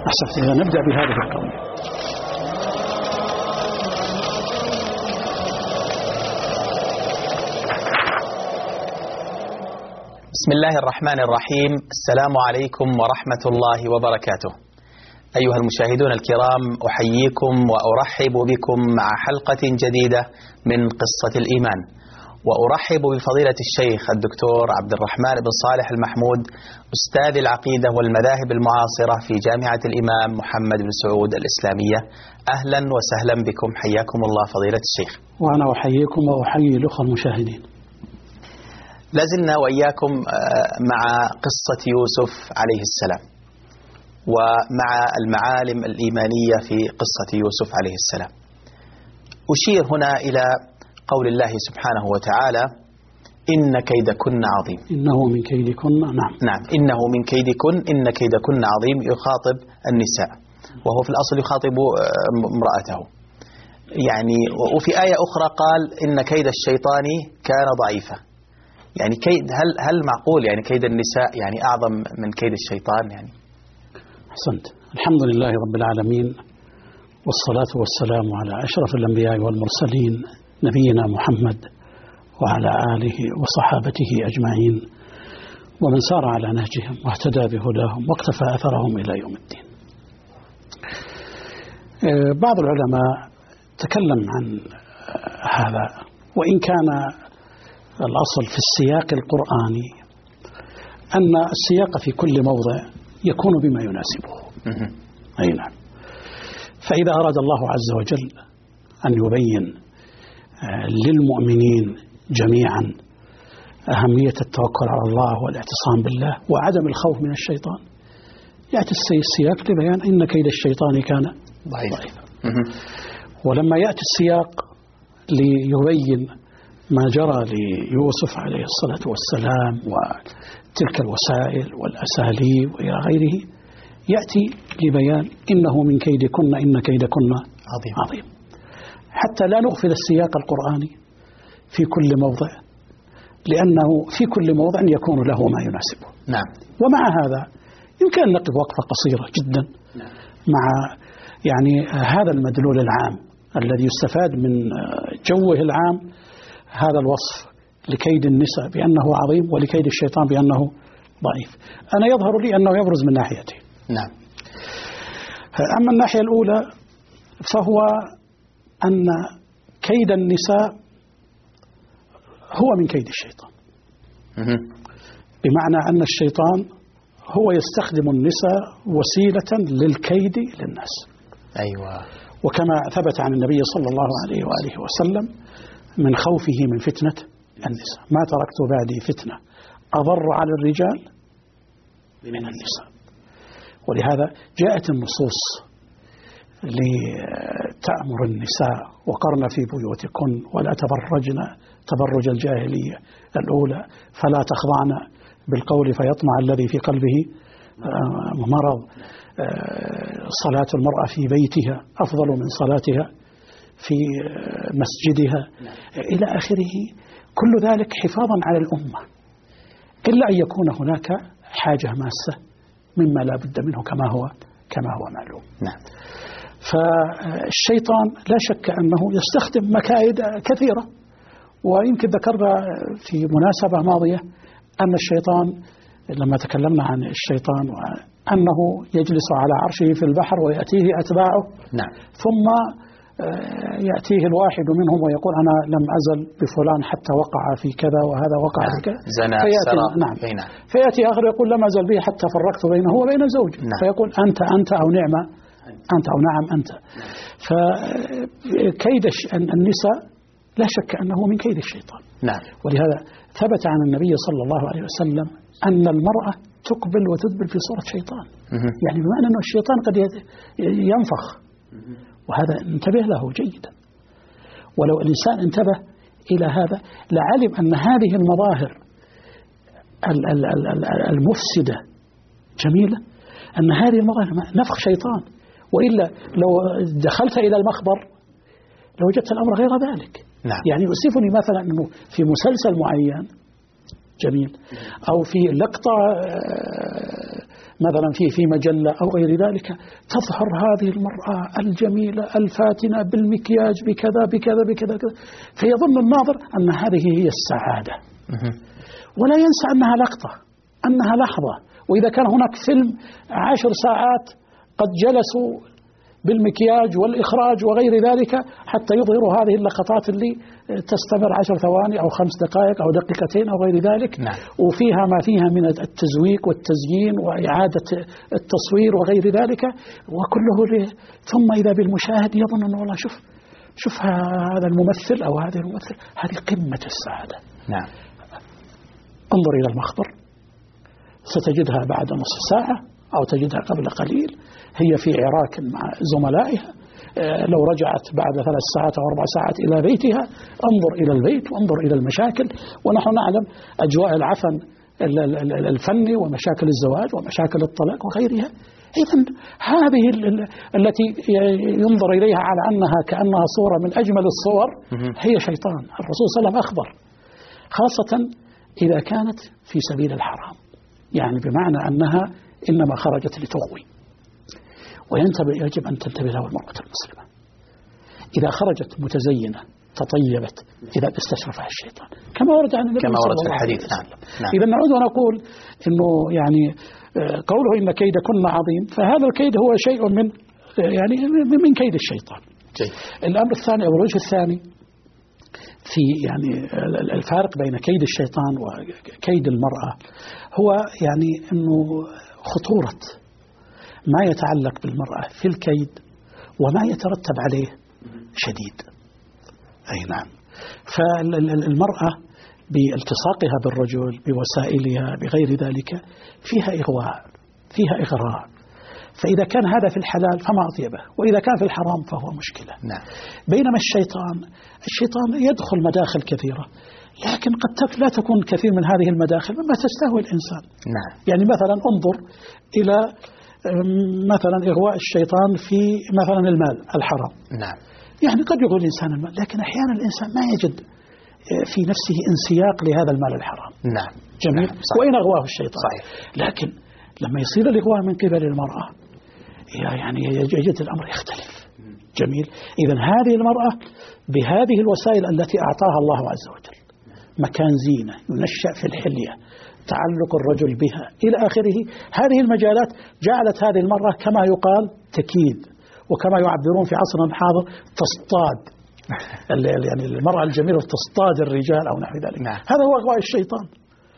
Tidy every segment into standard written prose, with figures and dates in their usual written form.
أحسنت. إذا نبدأ بهذه القضية. بسم الله الرحمن الرحيم. السلام عليكم ورحمة الله وبركاته. أيها المشاهدون الكرام، أحييكم وأرحب بكم مع حلقة جديدة من قصة الإيمان، وأرحب بفضيلة الشيخ الدكتور عبد الرحمن بن صالح المحمود، أستاذ العقيدة والمذاهب المعاصرة في جامعة الإمام محمد بن سعود الإسلامية. أهلا وسهلا بكم، حياكم الله فضيلة الشيخ. وأنا أحييكم وأحيي الأخوة المشاهدين. لازلنا وإياكم مع قصة يوسف عليه السلام، ومع المعالم الإيمانية في قصة يوسف عليه السلام. أشير هنا إلى قول الله سبحانه وتعالى: إن كيدكن عظيم. إنه من كيدكن. نعم، إنه من كيدكن، إن كيدكن عظيم. يخاطب النساء، وهو في الأصل يخاطب امرأته يعني. وفي آية أخرى قال: إن كيد الشيطان كان ضعيفا. يعني كيد، هل معقول يعني كيد النساء يعني أعظم من كيد الشيطان يعني؟ أحسنت. الحمد لله رب العالمين، والصلاة والسلام على أشرف الأنبياء والمرسلين، نبينا محمد وعلى آله وصحابته أجمعين، ومن سار على نهجهم واهتدى بهداهم واقتفى أثرهم إلى يوم الدين. بعض العلماء تكلم عن هذا، وإن كان الأصل في السياق القرآني أن السياق في كل موضع يكون بما يناسبه. أي نعم. فإذا أراد الله عز وجل أن يبين للمؤمنين جميعا أهمية التوكل على الله والاعتصام بالله وعدم الخوف من الشيطان، يأتي السياق لبيان إن كيد الشيطان كان ضعيفا. ولما يأتي السياق ليبين ما جرى ليوسف عليه الصلاة والسلام وتلك الوسائل والأساليب وإلى غيره، يأتي لبيان إنه من كيدكن، إن كيدكن عظيم، حتى لا نغفل السياق القرآني في كل موضع، لأنه في كل موضع يكون له ما يناسبه. نعم. ومع هذا يمكن أن نقف وقفة قصيرة جدا مع يعني هذا المدلول العام الذي يستفاد من جوه العام، هذا الوصف لكيد النساء بأنه عظيم ولكيد الشيطان بأنه ضعيف. أنا يظهر لي أنه يبرز من ناحيتين. نعم. أما الناحية الأولى فهو أن كيد النساء هو من كيد الشيطان، بمعنى أن الشيطان هو يستخدم النساء وسيلة للكيد للناس. أيوة. وكما ثبت عن النبي صلى الله عليه وآله وسلم من خوفه من فتنة النساء: ما تركت بعدي فتنة أضر على الرجال من النساء. ولهذا جاءت النصوص لتأمر النساء: وقرن في بيوتكن ولا تبرجن تبرج الجاهلية الأولى فلا تخضعن بالقول فيطمع الذي في قلبه مرض، صلاة المرأة في بيتها أفضل من صلاتها في مسجدها، إلى آخره. كل ذلك حفاظا على الأمة، إلا أن يكون هناك حاجة ماسة مما لا بد منه كما هو معلوم. نعم. فالشيطان لا شك أنه يستخدم مكائد كثيرة، ويمكن ذكرنا في مناسبة ماضية أن الشيطان لما تكلمنا عن الشيطان أنه يجلس على عرشه في البحر ويأتيه أتباعه. نعم. ثم يأتيه الواحد منهم ويقول: أنا لم أزل بفلان حتى وقع في كذا وهذا وقع في كذا. فيأتي آخر يقول: لم أزل به حتى فرقت بينه وبين زوجه. فيقول: أنت أو نعمة أنت أو نعم أنت. فكيد النساء لا شك أنه من كيد الشيطان. نعم. ولهذا ثبت عن النبي صلى الله عليه وسلم أن المرأة تقبل وتدبر في صورة شيطان. يعني بمعنى أن الشيطان قد ينفخ، وهذا انتبه له جيدا. ولو الإنسان انتبه إلى هذا لعلم أن هذه المظاهر المفسدة جميلة، أن هذه المظاهر نفخ شيطان. وإلا لو دخلت إلى المخبر لوجدت الأمر غير ذلك. نعم. يعني يؤسفني مثلا أنه في مسلسل معين جميل أو في لقطة مثلا في مجلة أو غير ذلك تظهر هذه المرأة الجميلة الفاتنة بالمكياج بكذا بكذا بكذا كذا، فيظن الناظر أن هذه هي السعادة، ولا ينسى أنها لقطة، أنها لحظة. وإذا كان هناك فيلم 10 ساعات قد جلسوا بالمكياج والإخراج وغير ذلك حتى يظهروا هذه اللقطات اللي تستمر 10 ثواني أو 5 دقائق أو دقيقتين أو غير ذلك، نعم. وفيها ما فيها من التزويق والتزيين وإعادة التصوير وغير ذلك، وكله ثم إذا بالمشاهد يظن أنه والله شوف هذا الممثل أو هذه الممثل، هذه قمة السعادة. نعم. انظر إلى المخبر، ستجدها بعد نصف ساعة أو تجدها قبل قليل هي في عراك مع زملائها. لو رجعت بعد 3 ساعات أو 4 ساعات إلى بيتها، انظر إلى البيت وانظر إلى المشاكل. ونحن نعلم أجواء العفن الفني ومشاكل الزواج ومشاكل الطلاق وغيرها. إذن هذه التي ينظر إليها على أنها كأنها صورة من أجمل الصور هي شيطان. الرسول صلى الله عليه وسلم أخبر، خاصة إذا كانت في سبيل الحرام، يعني بمعنى أنها إنما خرجت لتغوي. يجب أن تنتبه له المرأة المسلمة إذا خرجت متزينة تطيبت، إذا استشرفها الشيطان كما ورد عن النبي كما ورد في الحديث. نعم. إذا نعود ونقول إنه يعني قوله إن كيدكن عظيم، فهذا الكيد هو شيء من كيد الشيطان. جيد. الأمر الثاني أو الوجه الثاني في يعني الفارق بين كيد الشيطان وكيد المرأة هو يعني إنه خطورة ما يتعلق بالمرأة في الكيد وما يترتب عليه شديد. أي نعم. فالمرأة بالتصاقها بالرجل بوسائلها بغير ذلك فيها إغواء، فيها إغراء، فإذا كان هذا في الحلال فما أطيبه، وإذا كان في الحرام فهو مشكلة. نعم. بينما الشيطان يدخل مداخل كثيرة، لكن قد لا تكون كثير من هذه المداخل مما تستهوي الإنسان. نعم. يعني مثلا انظر إلى مثلا إغواء الشيطان في مثلا المال الحرام. نعم. يعني قد يغوي الإنسان المال، لكن أحيانا الإنسان ما يجد في نفسه انسياق لهذا المال الحرام. نعم. جميل. نعم. وإن أغواه الشيطان. صحيح. لكن لما يصير الإغواء من قبل المرأة يعني يجد الأمر يختلف. جميل. إذا هذه المرأة بهذه الوسائل التي أعطاها الله عز وجل، مكان زينة، ينشأ في الحلية، تعلق الرجل بها إلى آخره، هذه المجالات جعلت هذه المرأة كما يقال تكيد، وكما يعبرون في عصرنا الحاضر تصطاد. يعني المرأة الجميلة تصطاد الرجال أو نحو ذلك. نعم. هذا هو أغواء الشيطان.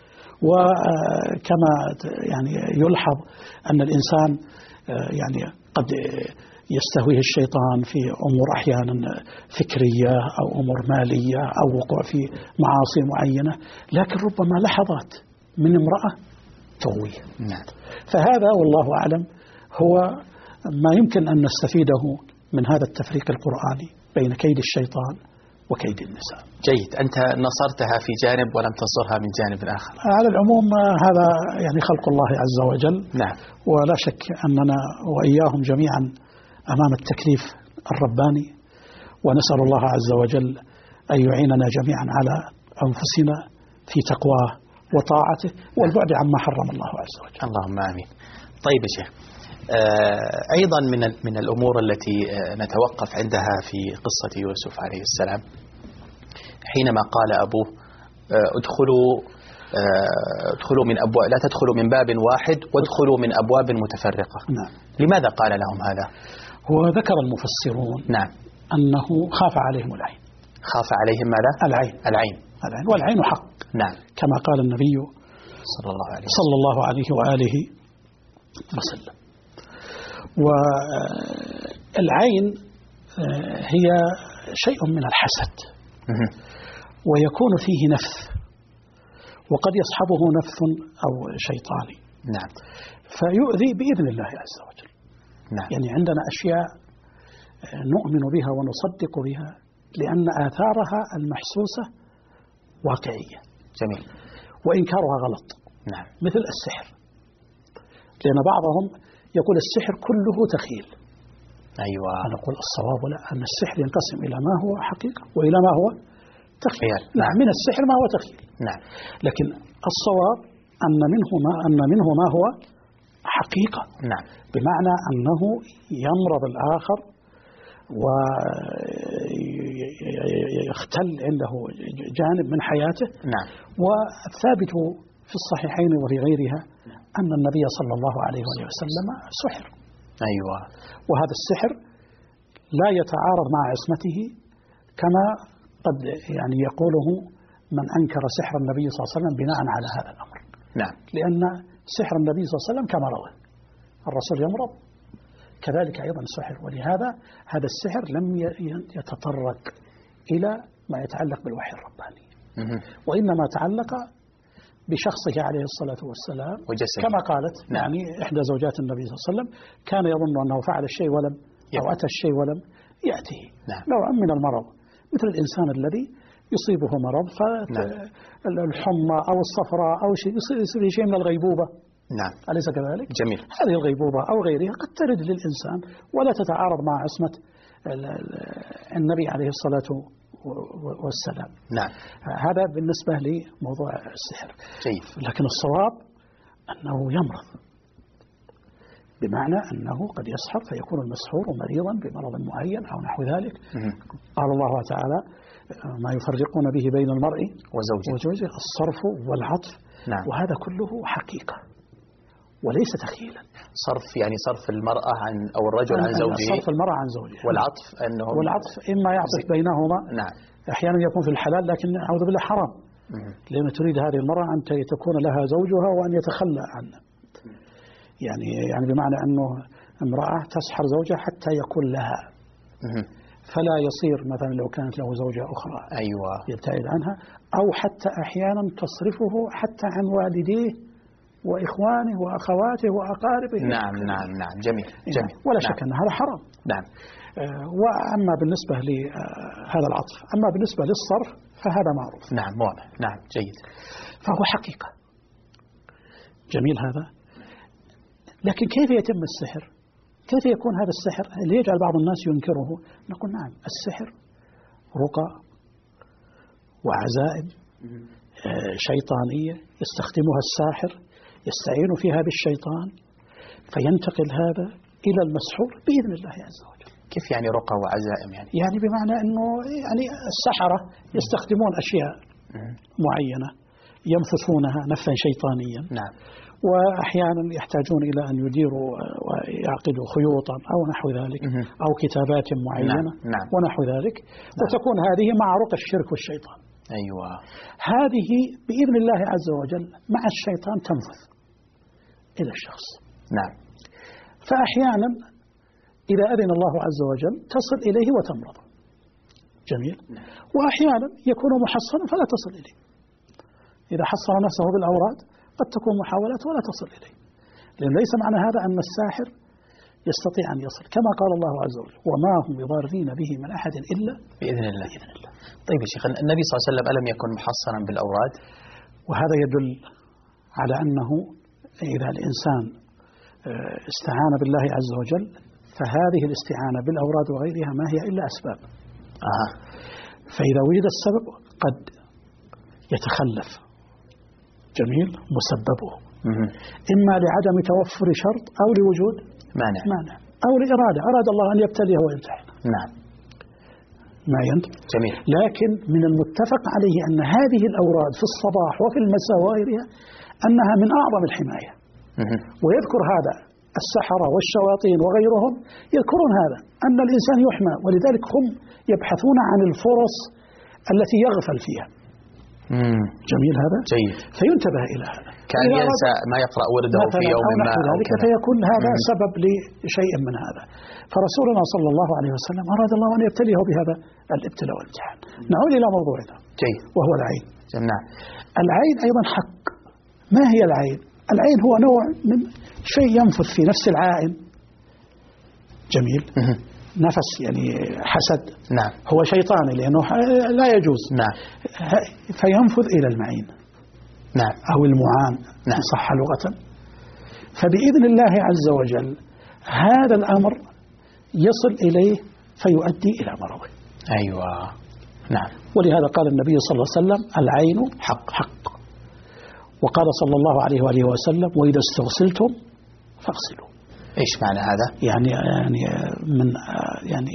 وكما يعني يلحظ أن الإنسان يعني قد يستهويه الشيطان في أمور أحيانا فكرية أو أمور مالية أو وقوع في معاصي معينة، لكن ربما لحظات من امرأة تغويه. نعم. فهذا والله أعلم هو ما يمكن أن نستفيده من هذا التفريق القرآني بين كيد الشيطان وكيد النساء. جيد. أنت نصرتها في جانب ولم تصرها من جانب آخر. على العموم هذا يعني خلق الله عز وجل. نعم. ولا شك أننا وإياهم جميعا أمام التكليف الرباني، ونسأل الله عز وجل أن يعيننا جميعا على أنفسنا في تقواه وطاعته والبعد عما حرم الله عز وجل. اللهم آمين. طيب يا شيخ، أيضا من الأمور التي نتوقف عندها في قصة يوسف عليه السلام حينما قال أبوه ادخلوا من أبواب، لا تدخلوا من باب واحد وادخلوا من أبواب متفرقة. نعم. لماذا قال لهم هذا؟ هو ذكر المفسرون نعم أنه خاف عليهم العين. خاف عليهم ماذا؟ العين. والعين حق. نعم. كما قال النبي صلى الله عليه وآله وسلم. والعين هي شيء من الحسد، ويكون فيه نفث، وقد يصحبه نفث أو شيطاني. نعم. فيؤذي بإذن الله عز وجل. نعم. يعني عندنا أشياء نؤمن بها ونصدق بها لأن آثارها المحسوسة واقعية. جميل. وإنكارها غلط. نعم. مثل السحر، لأن بعضهم يقول السحر كله تخيل. أيوة. أنا أقول الصواب لا، أن السحر ينقسم إلى ما هو حقيقة وإلى ما هو تخيل. نعم. من السحر ما هو تخيل. نعم. لكن الصواب أن منه ما هو حقيقة. نعم. بمعنى أنه يمرض الآخر ويختل عنده جانب من حياته. نعم. والثابت في الصحيحين وفي غيرها أن النبي صلى الله عليه وسلم سحر. أيوة. وهذا السحر لا يتعارض مع عصمته كما قد يعني يقوله من أنكر سحر النبي صلى الله عليه وسلم بناء على هذا الأمر. نعم. لأن سحر النبي صلى الله عليه وسلم كمرضه، الرسول يمرض كذلك أيضا سحر. ولهذا هذا السحر لم يتطرق إلى ما يتعلق بالوحي الرباني، وإنما تعلق بشخصه عليه الصلاة والسلام وجسده. كما قالت يعني إحدى زوجات النبي صلى الله عليه وسلم كان يظن أنه فعل الشيء ولم أو أتى الشيء ولم يأتيه. نوع من المرض مثل الإنسان الذي يصيبه مرض فالحمى أو الصفراء أو شيء يصير شيء من الغيبوبة. نعم. أليس كذلك؟ جميل. هذه الغيبوبة أو غيرها قد ترد للإنسان ولا تتعارض مع عصمة النبي عليه الصلاة والسلام. نعم. هذا بالنسبة لموضوع السحر. جيد. لكن الصواب أنه يمرض، بمعنى أنه قد يسحر فيكون المسحور مريضا بمرض معين أو نحو ذلك. قال الله تعالى ما يفرقون به بين المرء وزوجه الصرف والعطف. نعم. وهذا كله حقيقة وليس تخيلا. صرف يعني صرف المرأة عن أو الرجل عن زوجه. صرف المرأة عن زوجها. والعطف أنه إما يعطف بينهما. نعم. أحيانا يكون في الحلال لكن أعوذ بالله حرام، لأن تريد هذه المرأة أن تكون لها زوجها وأن يتخلى عنه. يعني بمعنى أنه امرأة تسحر زوجها حتى يكون لها، فلا يصير مثلا لو كانت له زوجة أخرى أيوة يبتعد عنها، أو حتى أحيانا تصرفه حتى عن والديه وإخوانه وأخواته وأقاربه. نعم نعم نعم. جميل جميل. ولا شك أن هذا حرام. نعم. وأما بالنسبة لهذا العطف، أما بالنسبة للصرف فهذا معروف. نعم واضح. نعم جيد. فهو حقيقة. جميل هذا. لكن كيف يتم السحر؟ كيف يكون هذا السحر اللي يجعل بعض الناس ينكره؟ نقول نعم السحر رقى وعزائم شيطانية يستخدمها الساحر، يستعين فيها بالشيطان فينتقل هذا إلى المسحور بإذن الله عز وجل. كيف يعني رقى وعزائم؟ يعني بمعنى أنه يعني السحرة يستخدمون أشياء معينة ينفثونها نفثا شيطانيا. نعم. وأحيانا يحتاجون إلى أن يديروا ويعقدوا خيوطا أو نحو ذلك أو كتابات معينة. نعم. ونحو ذلك. وتكون هذه مع رقى الشرك والشيطان. أيوة. هذه بإذن الله عز وجل مع الشيطان تنفذ إلى الشخص. نعم. فأحيانا إذا أذن الله عز وجل تصل إليه وتمرض. جميل. وأحيانا يكون محصنا فلا تصل إليه. إذا حصن نفسه بالأوراد قد تكون محاولات ولا تصل إليه، لأن ليس معنى هذا أن الساحر يستطيع أن يصل، كما قال الله عز وجل وما هم بضارين به من أحد إلا بإذن الله. طيب يا شيخ، النبي صلى الله عليه وسلم ألم يكن محصنا بالأوراد؟ وهذا يدل على أنه إذا الإنسان استعان بالله عز وجل فهذه الاستعانة بالأوراد وغيرها ما هي إلا أسباب. فإذا وجد السبب قد يتخلف جميل مسببه، إما لعدم توفر شرط أو لوجود مانع أو لإرادة، أراد الله أن يبتليه ويمتحن. نعم. ما ينت. جميل. لكن من المتفق عليه أن هذه الأوراد في الصباح وفي المساء وغيرها أنها من أعظم الحماية. ويذكر هذا السحرة والشياطين وغيرهم يذكرون هذا أن الإنسان يحمى، ولذلك هم يبحثون عن الفرص التي يغفل فيها. جميل هذا. جيد. فينتبه إلى هذا كان ينسى ما يقرأ ورده في يوم ما ذلك فيكون هذا سبب لشيء من هذا. فرسولنا صلى الله عليه وسلم أراد الله أن يبتليه بهذا الابتلاء والامتحان. نعود إلى موضوعنا. جيد. وهو العين. نعم. العين أيضا حق. ما هي العين؟ العين هو نوع من شيء ينفث في نفس العائن. جميل. نفس يعني حسد. نعم. هو شيطاني لأنه لا يجوز. نعم. فينفذ إلى المعين. نعم. أو المعان. نعم. صح لغة. فبإذن الله عز وجل هذا الأمر يصل إليه فيؤدي إلى مرضه. أيوة. نعم. ولهذا قال النبي صلى الله عليه وسلم العين حق. وقال صلى الله عليه وآله وسلم وإذا استغسلتم فاغسلوا. إيش معنى هذا؟ يعني من يعني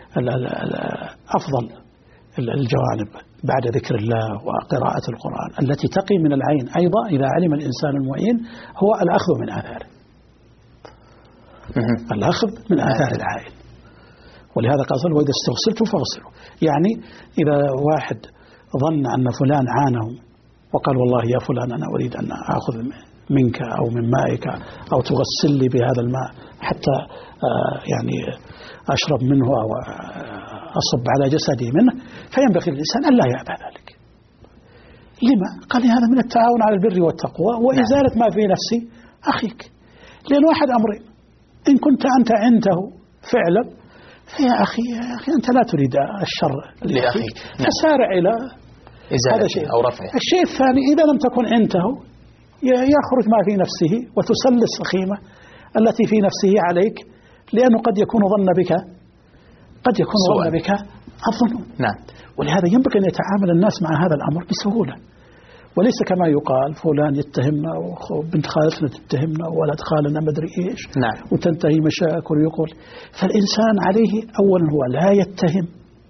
أفضل الجوانب بعد ذكر الله وقراءة القرآن التي تقي من العين أيضا إذا علم الإنسان المعين هو الأخذ من آثاره، الأخذ من آثار العين. ولهذا قال وإذا استغسلتم فاغسلوا، يعني إذا واحد ظن أن فلان عانه وقال والله يا فلان أنا أريد أن أخذ منك أو من مائك أو تغسل لي بهذا الماء حتى يعني أشرب منه أو أصب على جسدي منه، فينبغي للإنسان أن لا يأبى ذلك. لما؟ قال هذا من التعاون على البر والتقوى وإزالة ما في نفس أخيك. لأن واحد أمرين، إن كنت أنت عنده فعلا فيا أخي أنت لا تريد الشر لأخيك فسارع إلى إزالته أو رفعه. الشيء الثاني إذا لم تكن عنده يخرج ما في نفسه وتسلس الخيمة التي في نفسه عليك، لأنه قد يكون ظن بك الظنون. نعم. ولهذا ينبغي أن يتعامل الناس مع هذا الأمر بسهولة، وليس كما يقال فلان يتهمنا وبنت خالتنا تتهمنا وولد خالنا مدري إيش. نعم. وتنتهي مشاكل ويقول. فالإنسان عليه أولا هو لا يتهم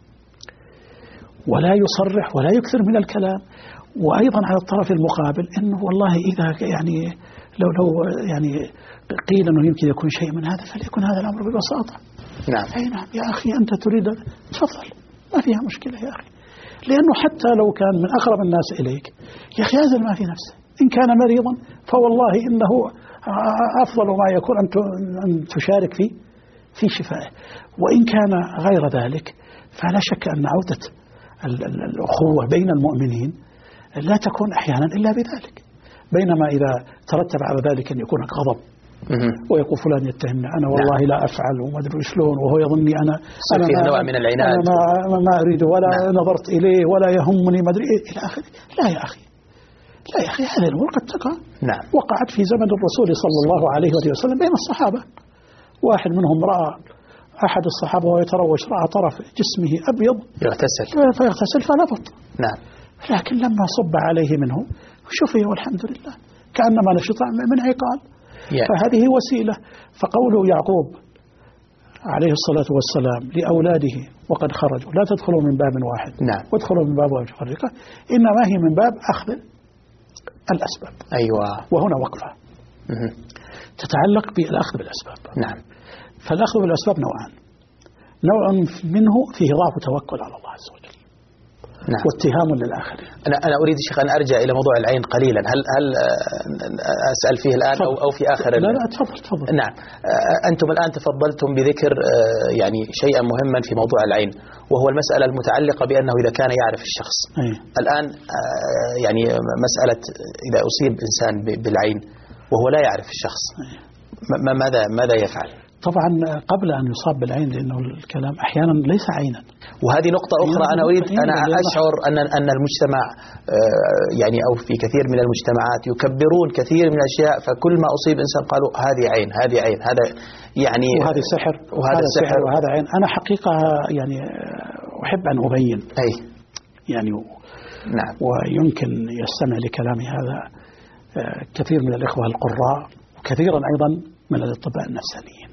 ولا يصرح ولا يكثر من الكلام، وأيضا على الطرف المقابل إنه والله إذا يعني لو يعني قيل أنه يمكن يكون شيء من هذا فليكن هذا الأمر ببساطة. نعم. أي نعم يا أخي أنت تريد تفضل ما فيها مشكلة يا أخي، لأنه حتى لو كان من أقرب الناس إليك يا أخي هذا ما في نفسه، إن كان مريضا فوالله إنه أفضل ما يكون أن تشارك في شفائه، وإن كان غير ذلك فلا شك أن عودة الأخوة بين المؤمنين لا تكون أحيانا إلا بذلك. بينما إذا ترتب على ذلك أن يكون غضب ويقول فلان يتهمني أنا والله لا أفعل وما أدري شلون وهو يظني أنا نوع من العناد أنا ما أريد ولا نظرت إليه ولا يهمني ما أدري إيه إلى آخره. لا يا أخي هذه الأمور قد تقع. نعم. وقعت في زمن الرسول صلى الله عليه وسلم بين الصحابة، واحد منهم رأى أحد الصحابة وهو يتروش، رأى طرف جسمه أبيض فيغتسل فنفط. نعم. لكن لما صب عليه منه شفي والحمد لله كأنما نشط من عقال. فهذه وسيلة. فقوله يعقوب عليه الصلاة والسلام لأولاده وقد خرجوا لا تدخلوا من باب واحد. نعم. وادخلوا من باب متفرقة، إنما هي من باب أخذ الأسباب. أيوة. وهنا وقفة تتعلق بالأخذ بالأسباب. نعم. فالأخذ بالأسباب نوعان، نوع منه فيه ضعف توكل على الله عز وجل. نعم. واتهام للآخرين. أنا أريد شيخ أن أرجع إلى موضوع العين قليلا. هل أسأل فيه الآن أو في آخر؟ لا تفضل. نعم. أنتم الآن تفضلتم بذكر يعني شيئا مهما في موضوع العين، وهو المسألة المتعلقة بأنه إذا كان يعرف الشخص. الآن يعني مسألة إذا أصيب إنسان بالعين وهو لا يعرف الشخص ماذا يفعل؟ طبعا قبل أن يصاب بالعين، لأنه الكلام أحيانا ليس عينا. وهذه نقطة أخرى أنا أشعر أن المجتمع يعني أو في كثير من المجتمعات يكبرون كثير من الأشياء، فكل ما أصيب إنسان قالوا هذه عين هذا يعني وهذا سحر وهذا عين. أنا حقيقة يعني أحب أن أبين يعني نعم. ويمكن يستمع لكلامي هذا كثير من الإخوة القراء وكثيرا أيضا من الأطباء النفسانيين،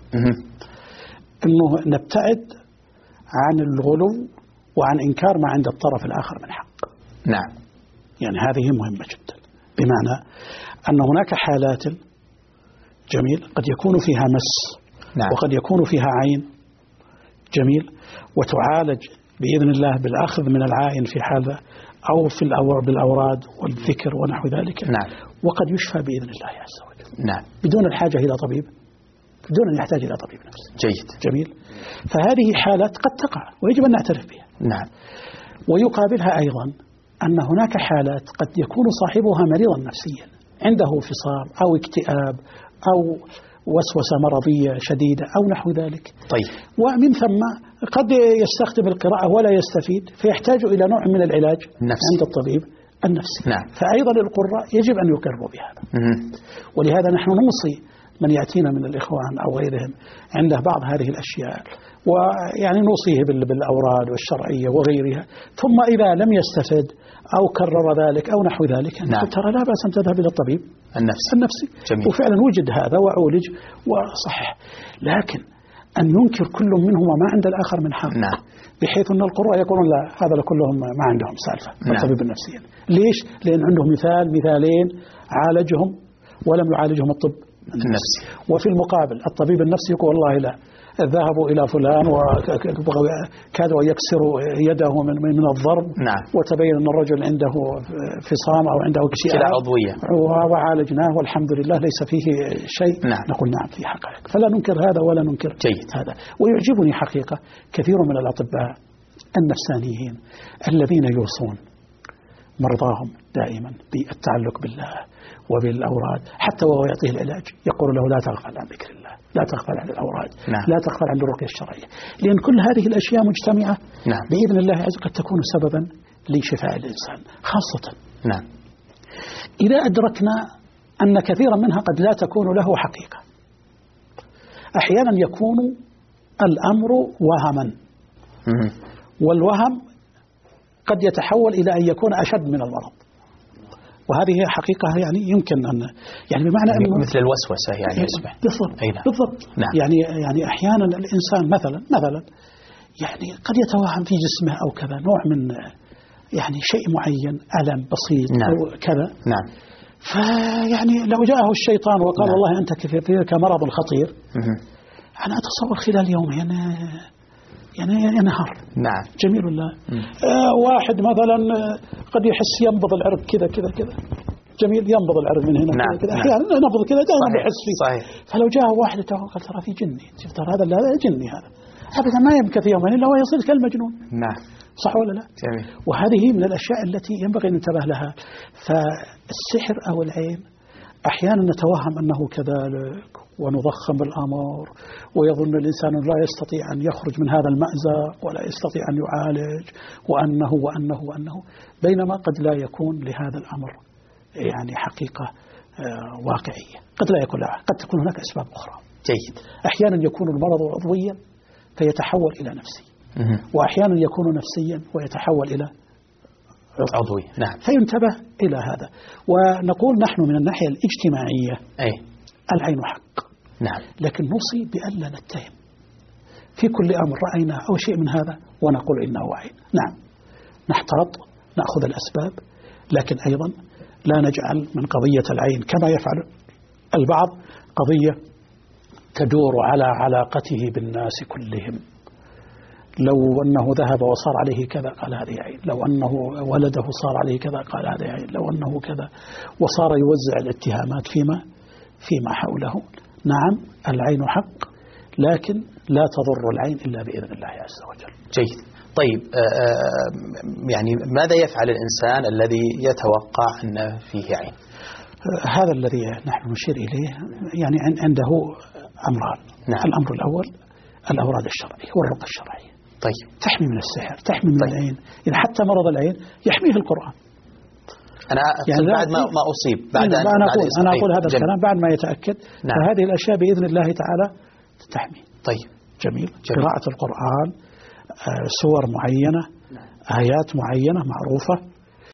أنه نبتعد عن الغلو وعن إنكار ما عند الطرف الآخر من حق. نعم. يعني هذه مهمة جدا، بمعنى أن هناك حالات جميل قد يكون فيها مس. نعم. وقد يكون فيها عين جميل وتعالج بإذن الله بالأخذ من العائن في حالة أو في بالأوراد والذكر ونحو ذلك. نعم. وقد يشفى بإذن الله عز وجل. نعم. بدون الحاجة إلى طبيب، بدون أن يحتاج إلى طبيب نفسي. جميل. فهذه حالات قد تقع ويجب أن نعترف بها. نعم. ويقابلها أيضا أن هناك حالات قد يكون صاحبها مريضا نفسيا، عنده انفصام أو اكتئاب أو وسوسة مرضية شديدة أو نحو ذلك. طيب. ومن ثم قد يستخدم القراءة ولا يستفيد فيحتاج إلى نوع من العلاج نفسي. عند الطبيب النفسي. نعم. فأيضا القراء يجب أن يقروا بهذا. ولهذا نحن نوصي من يأتينا من الإخوان أو غيرهم عنده بعض هذه الأشياء ويعني نوصيه بالأوراد والشرعية وغيرها، ثم إذا لم يستفد أو كرر ذلك أو نحو ذلك ترى لا بأس أن تذهب إلى الطبيب النفسي. جميل. وفعلا وجد هذا وعولج وصحح، لكن أن ينكر كل منهما ما عند الآخر من حق. بحيث أن القراء يقولون لا هذا كلهم ما عندهم سالفة الطبيب النفسي. ليش؟ لأن عندهم مثالين عالجهم ولم يعالجهم الطب النفسي. وفي المقابل الطبيب النفسي يقول والله لا ذهبوا إلى فلان وكادوا يكسروا يده من الضرب. وتبين أن الرجل عنده فصام أو عنده مشكلة عضوية وعالجناه والحمد لله ليس فيه شيء. نقول نعم في حقائق، فلا ننكر هذا ولا ننكر هذا. ويعجبني حقيقة كثير من الأطباء النفسانيين الذين يوصون مرضاهم دائما بالتعلق بالله وبالأوراد، حتى وهو يعطيه العلاج يقول له لا تغفل عن ذكر الله، لا تغفل عن الأوراد، لا تغفل عن الرقية الشرعية، لأن كل هذه الأشياء مجتمعة بإذن الله عز وجل قد تكون سببا لشفاء الإنسان، خاصة إذا أدركنا أن كثيرا منها قد لا تكون له حقيقة. أحيانا يكون الأمر وهما، والوهم قد يتحول إلى أن يكون أشد من المرض، وهذه هي حقيقة يعني يمكن أن يعني بمعنى أنه مثل الوسوسة يعني يصبح بالضبط. يعني أحيانا الإنسان مثلا يعني قد يتوهم في جسمه أو كذا نوع من يعني شيء معين، ألم بسيط أو كذا. فيعني لو جاءه الشيطان وقال والله أنت فيك مرض خطير، أنا أتصور خلال يومين يعني ينهار. جميل الله. واحد مثلا قد يحس ينبض العرق كذا جميل، ينبض العرق من هنا كذا أحيانا نبض كذا دائما يحس فيه. فلو جاء واحد قال ترى في جني، ترى هذا جني، هذا أبدا ما يمكث يومين إلا ويصير كالمجنون. صح ولا لا؟ جميل. وهذه من الأشياء التي ينبغي أن ننتبه لها. فالسحر أو العين أحيانا نتوهم أنه كذلك ونضخم الأمر ويظن الإنسان لا يستطيع أن يخرج من هذا المأزق ولا يستطيع أن يعالج وأنه بينما قد لا يكون لهذا الأمر يعني حقيقة واقعية، قد لا يكون لها، قد تكون هناك أسباب أخرى. جيد. أحيانا يكون المرض عضويا فيتحول إلى نفسي، وأحيانا يكون نفسيا ويتحول إلى عضوي. فينتبه إلى هذا. ونقول نحن من الناحية الاجتماعية العين حق، لكن نوصي بألا نتهم في كل أمر رأينا أو شيء من هذا ونقول إنه عين. نحتاط، نأخذ الأسباب، لكن أيضا لا نجعل من قضية العين كما يفعل البعض قضية تدور على علاقته بالناس كلهم. لو أنه ذهب وصار عليه كذا قال هذه عين، لو أنه ولده صار عليه كذا قال هذه عين، لو أنه كذا، وصار يوزع الاتهامات فيما حوله. نعم العين حق، لكن لا تضر العين إلا بإذن الله عز وجل. جيد. طيب يعني ماذا يفعل الإنسان الذي يتوقع أن فيه عين؟ هذا الذي نحن نشير إليه، يعني عنده أمران. الأمر الأول الأوراد الشرعية والرقى الشرعية. طيب. تحمي من السحر، تحمي من العين، يعني حتى مرض العين يحميه القرآن. أنا يعني بعد ما أصيب أنا أقول هذا الكلام بعد ما يتأكد. فهذه الأشياء بإذن الله تعالى تحمي. طيب. جميل. قراءة القرآن، سور معينة، آيات معينة معروفة